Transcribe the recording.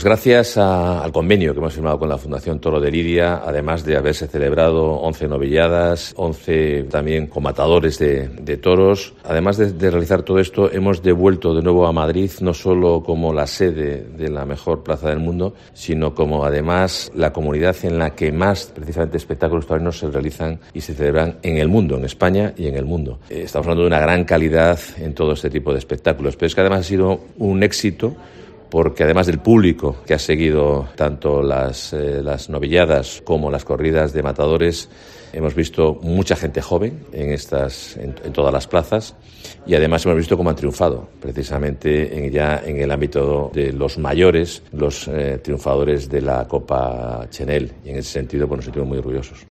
Gracias al convenio que hemos firmado con la Fundación Toro de Lidia, además de haberse celebrado 11 novilladas, 11 también con matadores de toros, además de realizar todo esto, hemos devuelto de nuevo a Madrid no solo como la sede de la mejor plaza del mundo, sino como además la comunidad en la que más precisamente espectáculos taurinos se realizan y se celebran en el mundo, en España y en el mundo. Estamos hablando de una gran calidad en todo este tipo de espectáculos, pero es que además ha sido un éxito porque además del público que ha seguido tanto las novilladas como las corridas de matadores, hemos visto mucha gente joven en todas las plazas y además hemos visto cómo han triunfado, precisamente ya en el ámbito de los mayores, los triunfadores de la Copa Chenel, y en ese sentido pues nos sentimos muy orgullosos.